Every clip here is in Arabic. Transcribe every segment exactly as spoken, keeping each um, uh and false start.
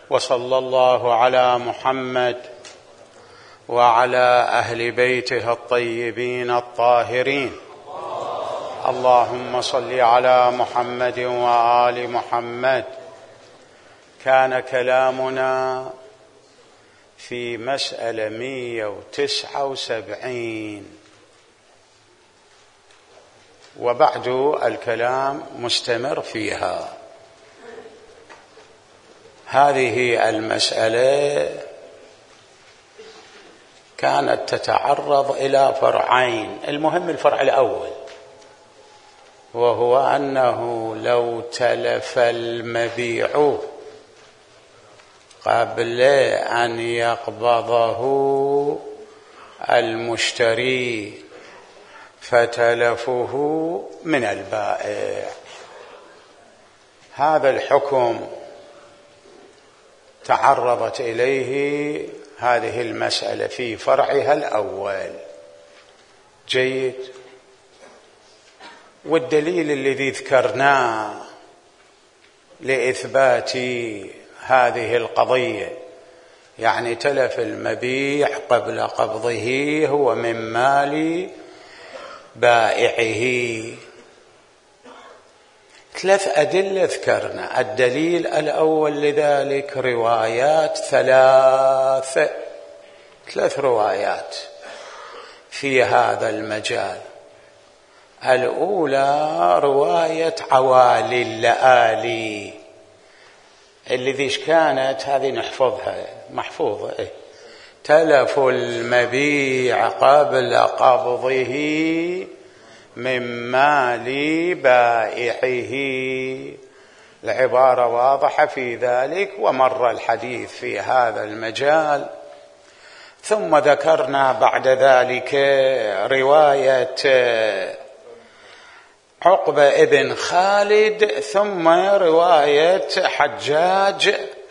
وصلى الله على محمد وعلى أهل بيته الطيبين الطاهرين. اللهم صل على محمد وآل محمد. كان كلامنا في مسألة مئة وتسعة وسبعين، وبعد الكلام مستمر فيها. هذه المسألة كانت تتعرض إلى فرعين. المهم الفرع الأول، وهو أنه لو تلف المبيع قبل أن يقبضه المشتري فتلفه من البائع، هذا الحكم تعرضت إليه هذه المسألة في فرعها الأول. جيد. والدليل الذي ذكرناه لإثبات هذه القضية، يعني تلف المبيع قبل قبضه، هو من مال بائعه. ثلاث أدلة ذكرنا. الدليل الأول لذلك روايات ثلاث ثلاث روايات في هذا المجال. الأولى رواية عوالي اللآلي الذي كانت هذه نحفظها محفوظة. إيه؟ تلف المبيع قبل قبضه من مال بائعه. العبارة واضحة في ذلك، ومر الحديث في هذا المجال. ثم ذكرنا بعد ذلك رواية عقبة ابن خالد، ثم رواية حجاج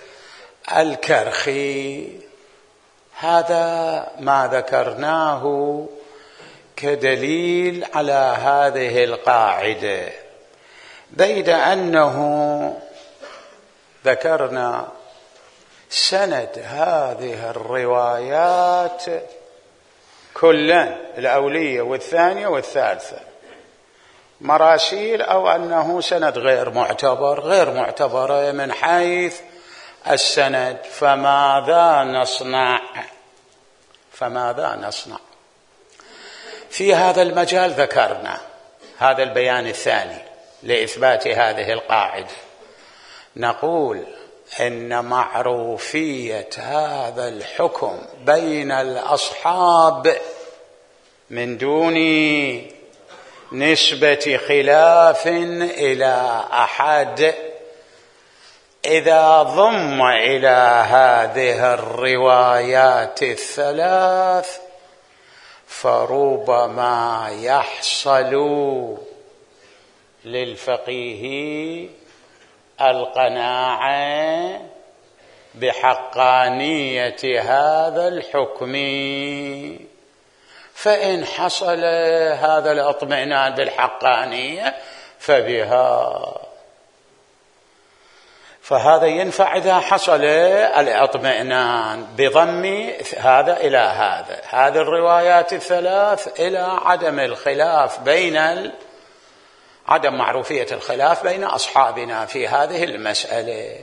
الكرخي. هذا ما ذكرناه كدليل على هذه القاعدة، بيد أنه ذكرنا سند هذه الروايات كلًا، الأولية والثانية والثالثة، مراسيل، أو أنه سند غير معتبر غير معتبرة من حيث السند. فماذا نصنع فماذا نصنع في هذا المجال؟ ذكرنا هذا البيان الثاني لإثبات هذه القاعدة. نقول إن معروفية هذا الحكم بين الأصحاب من دون نسبة خلاف إلى أحد، إذا ضم إلى هذه الروايات الثلاث فربما يحصل للفقيه القناعة بحقانية هذا الحكم. فإن حصل هذا الاطمئنان بالحقانية فبها، فهذا ينفع إذا حصل الاطمئنان بضم هذا إلى هذا، هذه الروايات الثلاث، إلى عدم الخلاف بين ال... عدم معروفية الخلاف بين أصحابنا في هذه المسألة.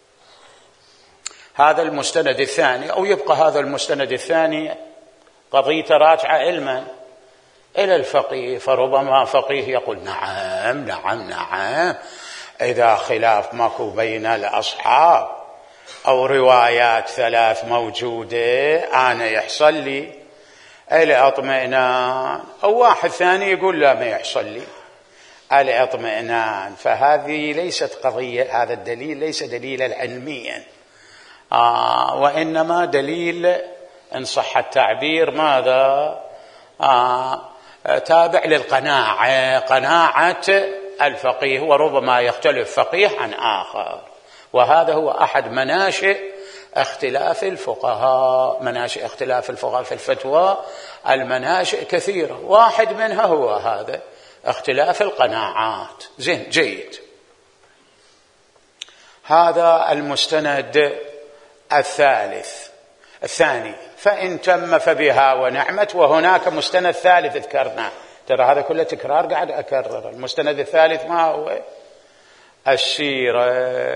هذا المستند الثاني. أو يبقى هذا المستند الثاني قضية راجعة علما إلى الفقيه، فربما فقيه يقول نعم نعم نعم إذا خلاف ماكو بين الأصحاب أو روايات ثلاث موجودة أنا يحصل لي الاطمئنان. أو واحد ثاني يقول لا ما يحصل لي الاطمئنان. فهذه ليست قضية، هذا الدليل ليس دليلا علميا، آه وإنما دليل إن صح التعبير ماذا آه تابع للقناعة، قناعة الفقيه. وربما يختلف فقيه عن آخر، وهذا هو أحد مناشئ اختلاف الفقهاء. مناشئ اختلاف الفقهاء في الفتوى المناشئ كثيرة، واحد منها هو هذا اختلاف القناعات. زين، جيد. هذا المستند الثالث الثاني، فإن تم فبها ونعمت. وهناك مستند ثالث ذكرناه، ترى هذا كله تكرار قاعد أكرر. المستند الثالث ما هو؟ السيرة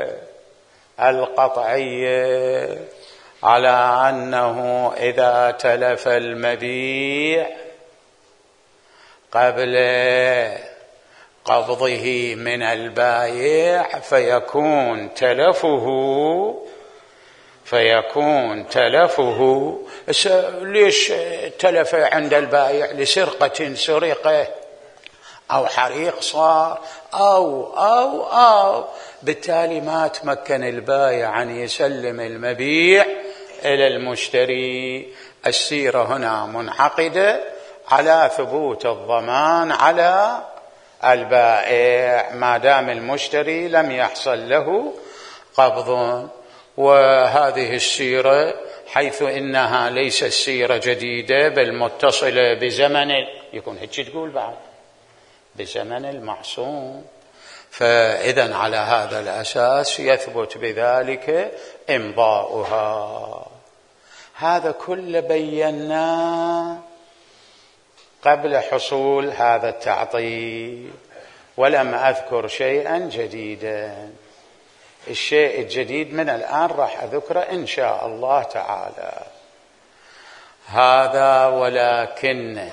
القطعية على أنه إذا تلف المبيع قبل قبضه من البائع فيكون تلفه فيكون تلفه ليش تلف عند البائع؟ لسرقة سرقة أو حريق صار أو أو أو بالتالي ما تمكن البائع أن يسلم المبيع إلى المشتري. السيرة هنا منعقدة على ثبوت الضمان على البائع ما دام المشتري لم يحصل له قبض. وهذه السيرة حيث إنها ليست سيرة جديدة بل متصلة بزمن، يكون هيك تقول بعد، بزمن المعصوم، فإذن على هذا الأساس يثبت بذلك إمضاؤها. هذا كله بيناه قبل حصول هذا التعطيل، ولم أذكر شيئا جديدا. الشيء الجديد من الآن راح أذكره إن شاء الله تعالى. هذا ولكن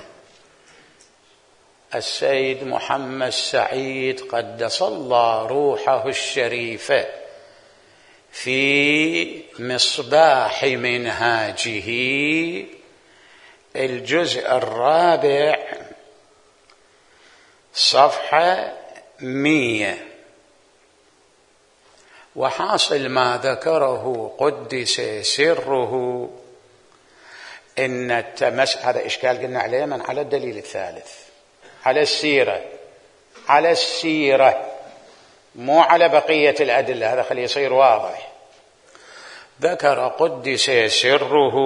السيد محمد سعيد قدس الله روحه الشريفة في مصباح منهاجه الجزء الرابع صفحة مية، وحاصل ما ذكره قدس سره إن التمس هذا إشكال قلنا عليه من على الدليل الثالث، على السيرة، على السيرة مو على بقية الأدلة، هذا خليه يصير واضح. ذكر قدس سره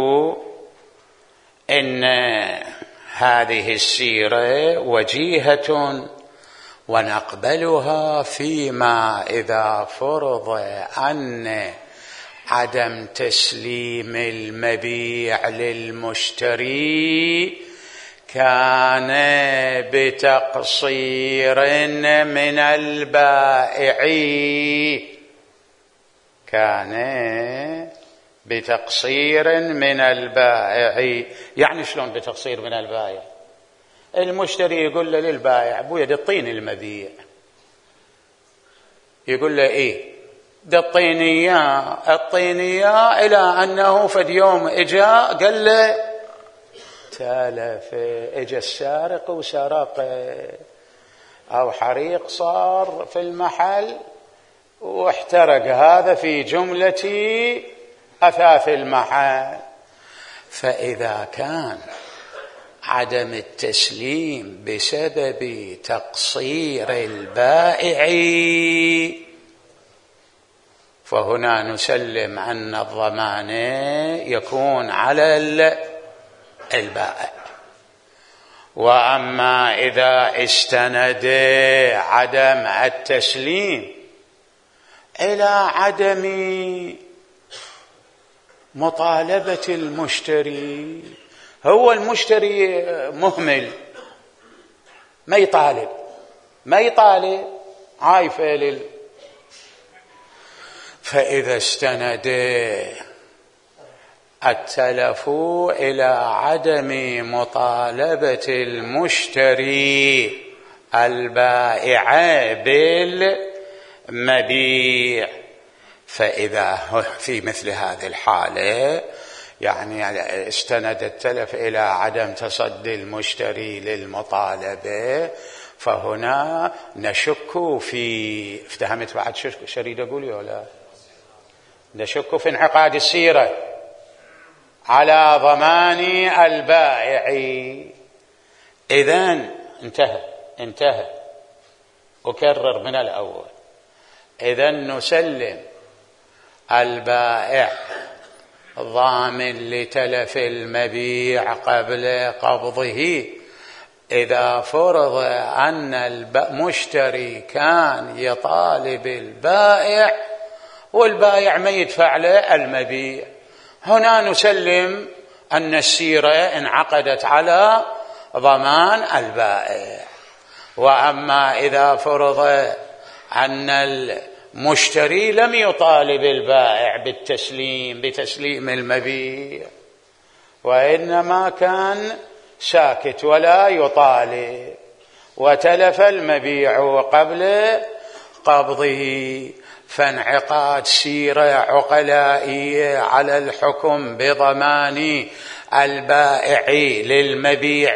إن هذه السيرة وجيهة ونقبلها فيما إذا فرض أن عدم تسليم المبيع للمشتري كان بتقصير من البائع، كان بتقصير من البائع. يعني شلون بتقصير من البائع؟ المشتري يقول له للبائع ابويا دطيني المبيع، يقول له ايه دطيني اياه، اعطيني اياه، الى انه فد يوم اجا قال له تلف، اجا السارق وسرق، او حريق صار في المحل واحترق هذا في جملة اثاث المحل. فاذا كان عدم التسليم بسبب تقصير البائع فهنا نسلم أن الضمان يكون على البائع. وأما إذا استند عدم التسليم إلى عدم مطالبة المشتري، هو المشتري مهمل ما يطالب ما يطالب عايفة لل فإذا استند التلف إلى عدم مطالبة المشتري البائع بالمبيع، فإذا في مثل هذه الحالة يعني استند التلف إلى عدم تصدي المشتري للمطالبة، فهنا نشك في افتهمت بعد شريد أقول ولا نشك في انعقاد السيرة على ضمان البائع. إذن انتهى انتهى أكرر من الأول، إذن نسلم البائع ضامن لتلف المبيع قبل قبضه إذا فرض أن المشتري كان يطالب البائع والبايع ما يدفع له المبيع، هنا نسلم أن السيرة انعقدت على ضمان البائع. وأما إذا فرض أن المشتري لم يطالب البائع بالتسليم بتسليم المبيع، وإنما كان ساكت ولا يطالب، وتلف المبيع قبل قبضه، فانعقاد سيرة عقلائية على الحكم بضمان البائع للمبيع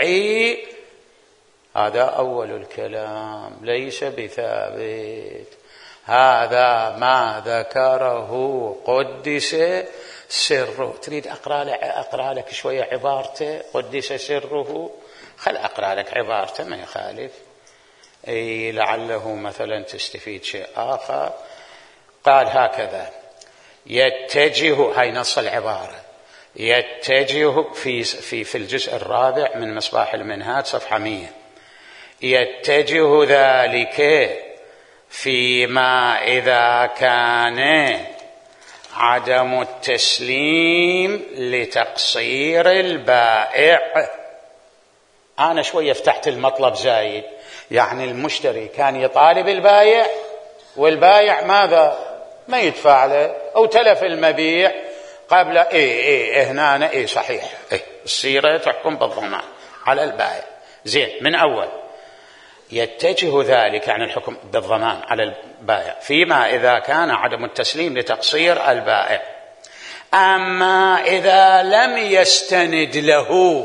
هذا أول الكلام، ليس بثابت. هذا ما ذكره قدس سره. تريد أقرأ لك, أقرأ لك شوية عبارته قدس سره؟ خل أقرأ لك عبارته ما يخالف، أي لعله مثلا تستفيد شيء آخر. قال هكذا: يتجه، هاي نص العبارة، يتجه في, في, في الجزء الرابع من مصباح المنهاج صفحة مئة: يتجه ذلك فيما إذا كان عدم التسليم لتقصير البائع. أنا شوية فتحت المطلب زايد، يعني المشتري كان يطالب البائع والبائع ماذا؟ ما يدفع له أو تلف المبيع قبل. إيه إيه هنا إيه صحيح، إيه السيرة تحكم بالضمان على البائع. زين، من أول يتجه ذلك يعني الحكم بالضمان على البائع فيما إذا كان عدم التسليم لتقصير البائع. أما إذا لم يستند له،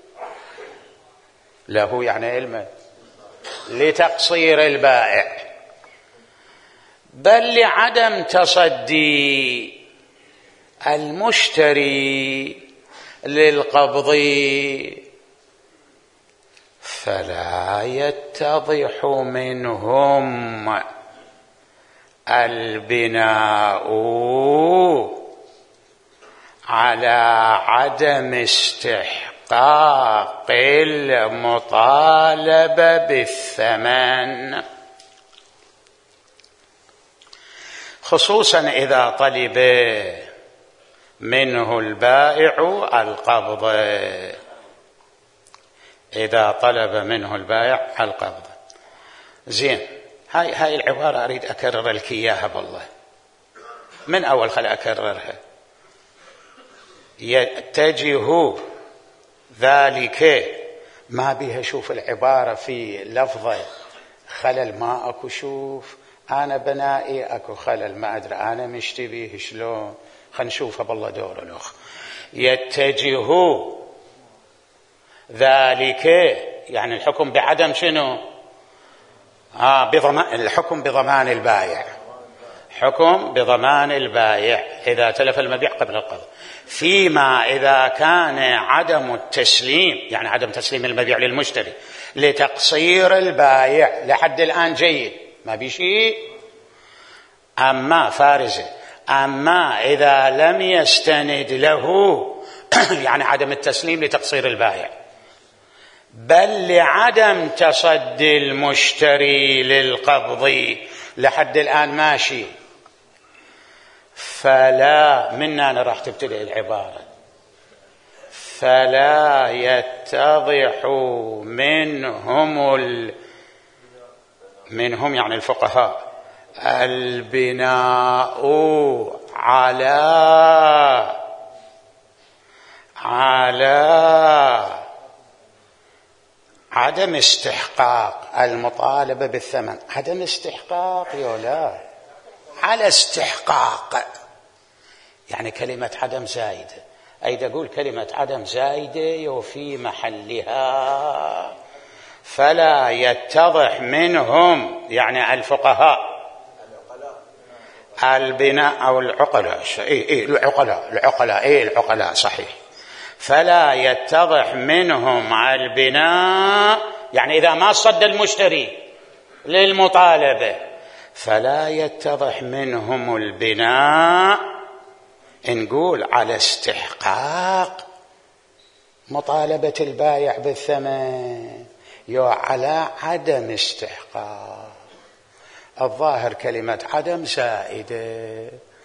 له يعني علمه، لتقصير البائع، بل لعدم تصدي المشتري للقبض، فلا يتضح منهم البناء على عدم استحقاق المطالبة بالثمن، خصوصا إذا طلب منه البائع القبض. إذا طلب منه البائع القبض. زين، هاي هاي العبارة أريد أكرر لك إياها بالله من أول، خل أكررها. يتجه ذلك، ما بيها شوف العبارة في لفظة خلل، ما أكو شوف أنا بنائي أكو خلل، ما أدري أنا مشتبه شلون، خل نشوفها بالله دور الأخ. يتجه ذلك يعني الحكم بعدم شنو؟ آه بضمان، الحكم بضمان البائع، حكم بضمان البائع إذا تلف المبيع قبل القبض، فيما إذا كان عدم التسليم يعني عدم تسليم المبيع للمشتري لتقصير البائع. لحد الآن جيد، ما بشيء. أما فارزة، أما إذا لم يستند له يعني عدم التسليم لتقصير البائع، بل لعدم تصدي المشتري للقبض، لحد الآن ماشي، فلا، منا أنا راح تبتدئ العبارة، فلا يتضح منهم ال... منهم يعني الفقهاء البناء على على عدم استحقاق المطالبة بالثمن. عدم استحقاق يولا، على استحقاق، يعني كلمة عدم زايدة، أي تقول كلمة عدم زايدة وفي محلها. فلا يتضح منهم يعني الفقهاء البناء أو العقلاء، إيه إيه العقلاء العقلاء إيه العقلاء صحيح. فلا يتضح منهم البناء يعني إذا ما صد المشتري للمطالبة، فلا يتضح منهم البناء نقول على استحقاق مطالبة البائع بالثمن، يو على عدم استحقاق. الظاهر كلمة عدم زائدة،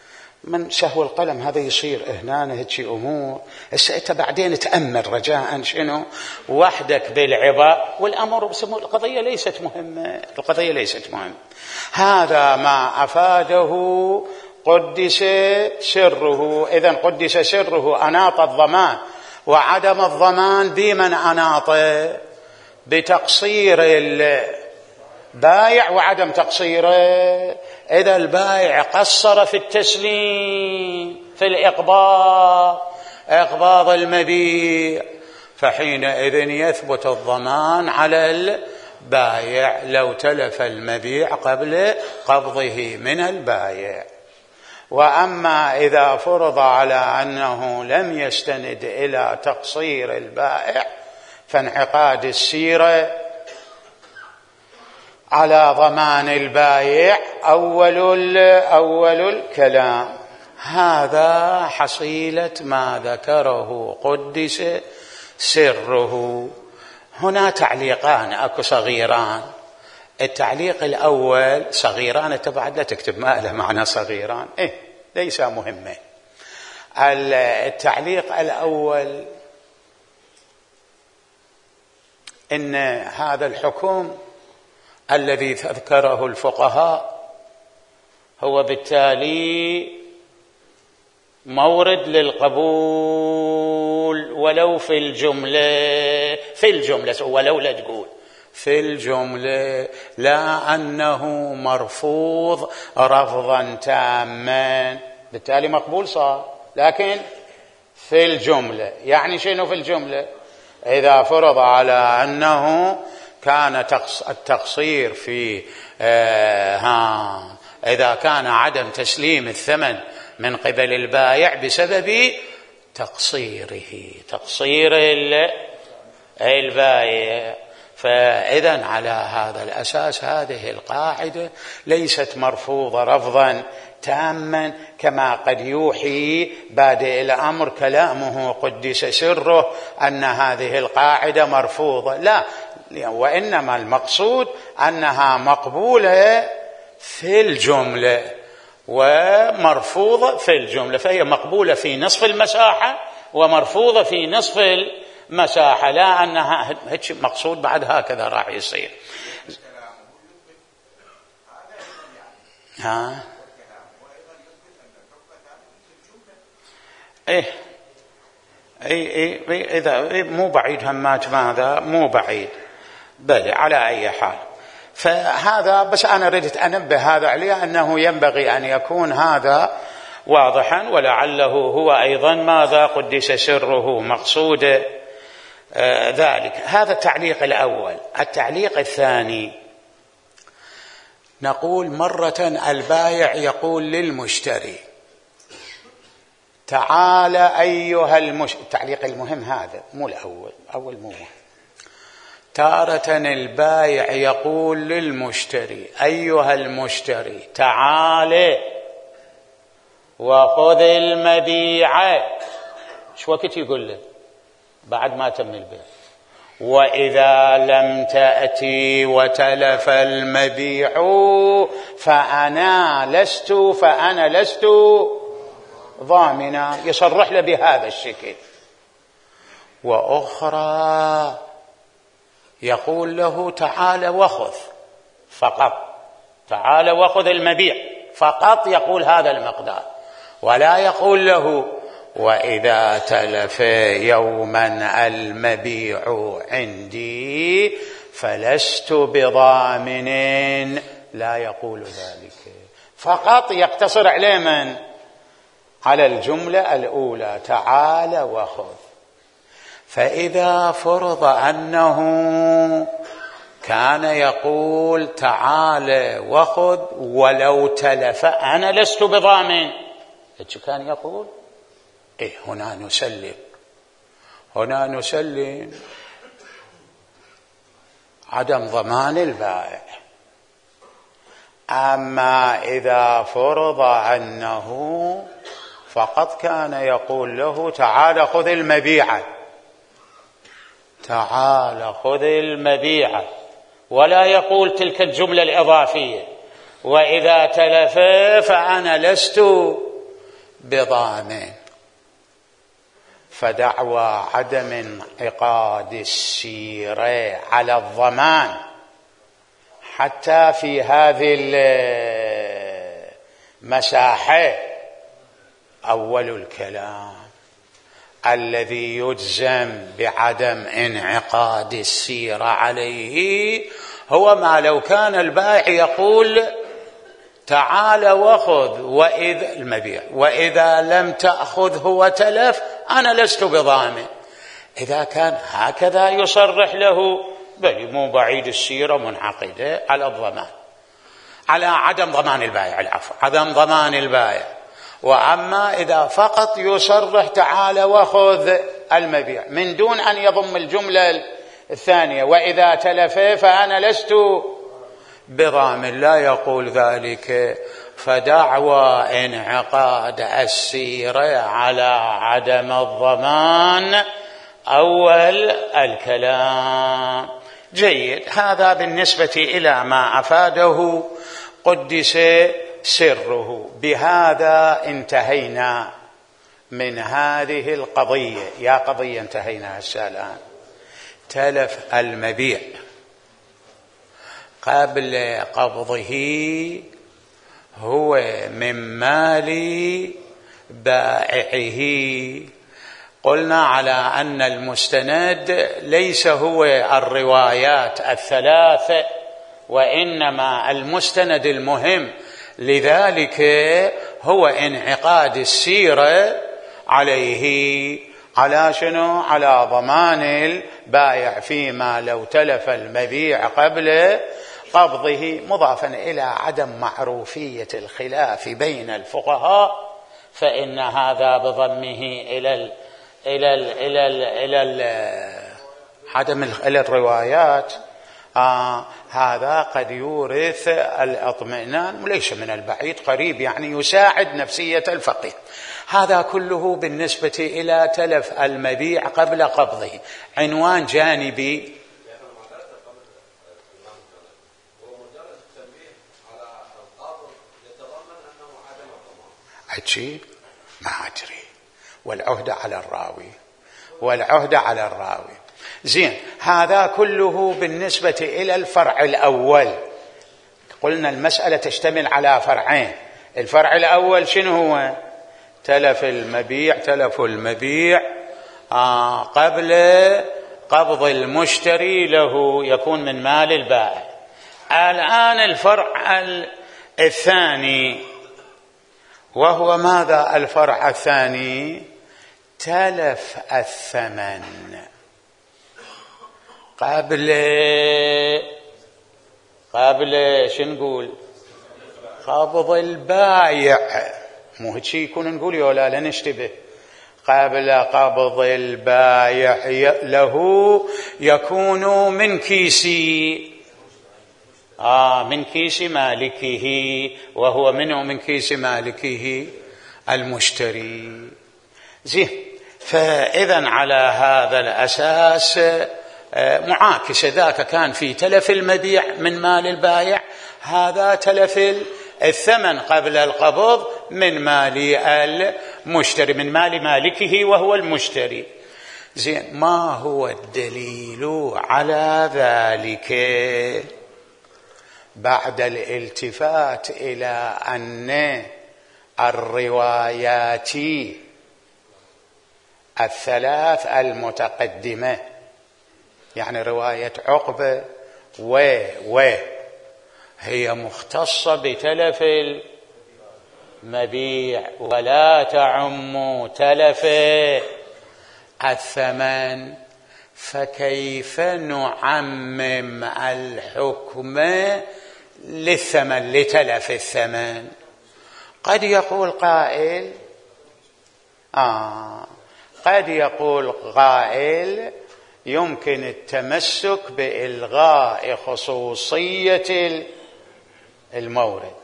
من سهو القلم هذا يصير هنا هيك أمور. هسه أنت بعدين تأمل رجاء شنو وحدك بالعباء والأمر بسمو القضية ليست مهمة، القضية ليست مهمة. هذا ما أفاده قدس سره. إذن قدس سره أناط الضمان، وعدم الضمان بمن أناط؟ بتقصير البائع وعدم تقصيره. إذا البائع قصر في التسليم في الإقباض إقباض المبيع، فحينئذ يثبت الضمان على البائع لو تلف المبيع قبل قبضه من البائع. وأما إذا فرض على أنه لم يستند إلى تقصير البائع فانعقاد السيرة على ضمان البائع أول أول الكلام. هذا حصيلة ما ذكره قدس سره. هنا تعليقان أكو صغيران. التعليق الأول صغيران، أنت بعد لا تكتب ما له معنى صغيران، إيه ليس مهمة. التعليق الأول إن هذا الحكم الذي ذكره الفقهاء هو بالتالي مورد للقبول ولو في الجملة في الجملة ولو لا تقول في الجملة، لا أنه مرفوض رفضا تاما، بالتالي مقبول صار. لكن في الجملة يعني شنو في الجملة؟ إذا فرض على أنه كان التقصير في آه ها إذا كان عدم تسليم الثمن من قبل البائع بسبب تقصيره تقصير البائع، فإذا على هذا الأساس هذه القاعدة ليست مرفوضة رفضا تاما كما قد يوحي بادئ الأمر كلامه قدس سره أن هذه القاعدة مرفوضة، لا، وإنما المقصود أنها مقبولة في الجملة ومرفوضة في الجملة، فهي مقبولة في نصف المساحة ومرفوضة في نصف المساحة، لا أنها هيك مقصود بعد هكذا راح يصير. ها إيه إيه إيه إذا إيه مو بعيد همات ماذا مو بعيد بل على أي حال. فهذا بس أنا ردت أنبه هذا عليه أنه ينبغي أن يكون هذا واضحا، ولعله هو أيضا ماذا قدس سره مقصود آه ذلك. هذا التعليق الأول. التعليق الثاني نقول مرة البائع يقول للمشتري تعال أيها المش... التعليق المهم هذا مو الأول، أول مو مهم. تارة البائع يقول للمشتري أيها المشتري تعال وخذ المبيع. شو وقت يقول له؟ بعد ما تم البيع. وإذا لم تأتي وتلف المبيع فأنا لست فأنا لست ضامنا، يصرح له بهذا الشكل. وأخرى يقول له تعال وخذ فقط، تعال وخذ المبيع فقط، يقول هذا المقدار، ولا يقول له وإذا تلف يوما المبيع عندي فلست بضامن، لا يقول ذلك، فقط يقتصر عليه من؟ على الجملة الأولى تعال وخذ. فإذا فرض أنه كان يقول تعال وخذ ولو تلف أنا لست بضامن، إيش كان يقول؟ إيه هنا نسلم هنا نسلم عدم ضمان البائع. أما إذا فرض أنه فقط كان يقول له تعال خذ المبيع تعال خذ المبيع، ولا يقول تلك الجملة الإضافية وإذا تلف فأنا لست بضامن. فدعوى عدم انعقاد السيرة على الضمان حتى في هذه المساحة أول الكلام الذي يجزم بعدم انعقاد السيرة عليه هو ما لو كان البائع يقول تعال وخذ وإذا المبيع وإذا لم تأخذه وتلف أنا لست بضامن. إذا كان هكذا يصرح له بل مو بعيد السيرة منعقدة على الضمان، على عدم ضمان البائع، العفو، عدم ضمان البائع. وأما إذا فقط يصرح تعال وخذ المبيع من دون أن يضم الجملة الثانية وإذا تلف فأنا لست بضامن، لا يقول ذلك. فدعوى انعقاد السيرة على عدم الضمان أول الكلام. جيد، هذا بالنسبة إلى ما أفاده قدس سره. بهذا انتهينا من هذه القضية. يا قضية انتهينا هسه الآن. تلف المبيع قبل قبضه هو من مال بائعه. قلنا على أن المستند ليس هو الروايات الثلاث، وإنما المستند المهم لذلك هو انعقاد السيرة عليه. على شنو؟ على ضمان البائع فيما لو تلف المبيع قبل قبضه، مضافا إلى عدم معروفية الخلاف بين الفقهاء، فإن هذا بضمه إلى ال إلى ال إلى ال إلى ال عدم إلى الروايات. آه هذا قد يورث الاطمئنان، وليس من البعيد، قريب يعني يساعد نفسية الفقيه. هذا كله بالنسبة إلى تلف المبيع قبل قبضه. عنوان جانبي أجي ما أدري، والعهدة على الراوي، والعهدة على الراوي. زين، هذا كله بالنسبة إلى الفرع الأول. قلنا المسألة تشتمل على فرعين. الفرع الأول شنو هو؟ تلف المبيع، تلف المبيع آه قبل قبض المشتري له، يكون من مال البائع. الآن الفرع الثاني، وهو ماذا الفرع الثاني؟ تلف الثمن قبل قبل شنو نقول؟ قبض البايع. مو هيك يكون نقول يولا لا نشتبه. قبل قبض البايع له يكون من كيسي آه من كيس مالكه، وهو منه من كيس مالكه المشتري. زين، فإذا على هذا الأساس معاكسة. ذاك كان في تلف المبيع من مال البائع، هذا تلف الثمن قبل القبض من مال المشتري، من مال مالكه وهو المشتري. زين، ما هو الدليل على ذلك؟ بعد الالتفات إلى أن الروايات الثلاث المتقدمة، يعني رواية عقبة و و هي مختصة بتلف المبيع ولا تعم تلف الثمن، فكيف نعمم الحكم للثمن لتلف الثمن؟ قد يقول قائل آه قد يقول قائل يمكن التمسك بإلغاء خصوصية المورد.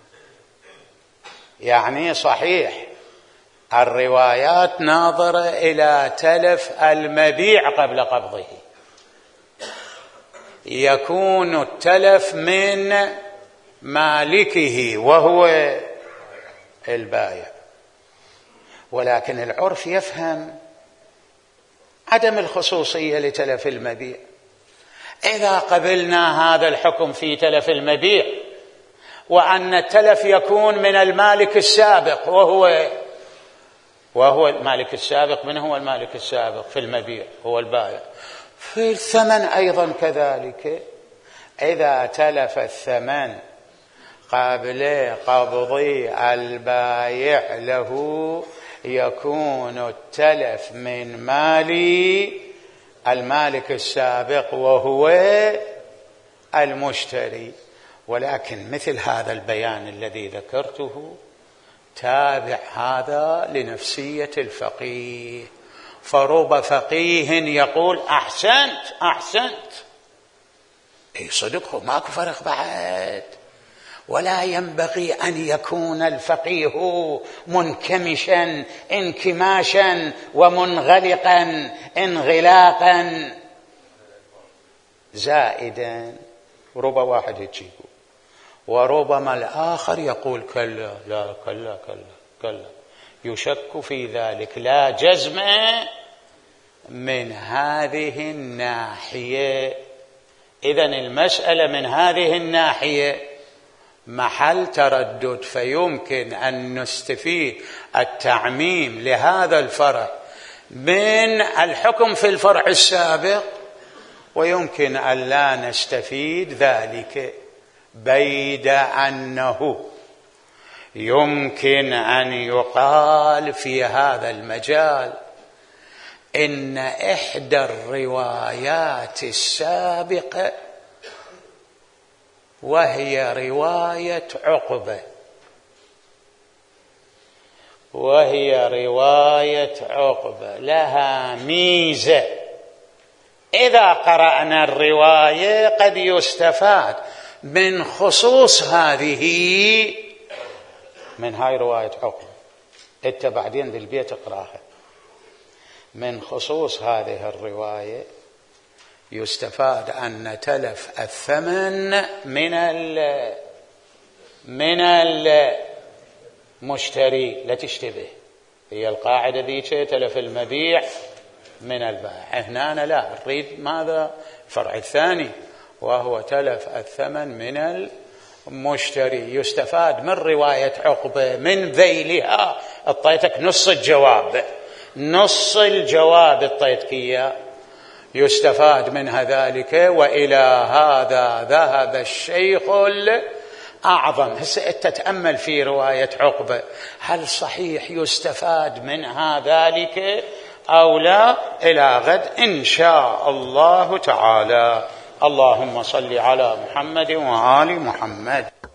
يعني صحيح الروايات ناظرة إلى تلف المبيع قبل قبضه، يكون التلف من مالكه وهو البائع. ولكن العرف يفهم عدم الخصوصية لتلف المبيع. إذا قبلنا هذا الحكم في تلف المبيع وأن التلف يكون من المالك السابق، وهو وهو المالك السابق، من هو المالك السابق في المبيع؟ هو البائع. في الثمن أيضا كذلك، إذا تلف الثمن قبل قبض البائع له يكون التلف من مال المالك السابق وهو المشتري. ولكن مثل هذا البيان الذي ذكرته تابع هذا لنفسية الفقيه، فرب فقيه يقول أحسنت أحسنت، أي صدقه ماكو فرق بعد. ولا ينبغي أن يكون الفقيه منكمشا انكماشا ومنغلقا انغلاقا زائدا. ربما واحد يجيبه وربما الآخر يقول كلا لا كلا كلا كلا، يشك في ذلك. لا جزم من هذه الناحية. إذن المسألة من هذه الناحية محل تردد، فيمكن أن نستفيد التعميم لهذا الفرع من الحكم في الفرع السابق، ويمكن أن لا نستفيد ذلك، بيد أنه يمكن أن يقال في هذا المجال إن إحدى الروايات السابقة وهي رواية عقبة، وهي رواية عقبة لها ميزة. إذا قرأنا الرواية قد يستفاد من خصوص هذه، من هاي رواية عقبة، انت بعدين بالبيت اقراها، من خصوص هذه الرواية يستفاد أن تلف الثمن من ال من المشتري. لا تشتبه، هي القاعدة ذيك تلف المبيع من البائع. هنا أنا لا نريد ماذا؟ الفرع الثاني وهو تلف الثمن من المشتري. يستفاد من رواية عقبة من ذيلها. اعطيتك نص الجواب، نص الجواب اعطيتك إياه، يستفاد منها ذلك. وإلى هذا ذهب الشيخ الأعظم. هسه تتأمل في رواية عقبة، هل صحيح يستفاد منها ذلك أو لا؟ إلى غد إن شاء الله تعالى. اللهم صل على محمد وآل محمد.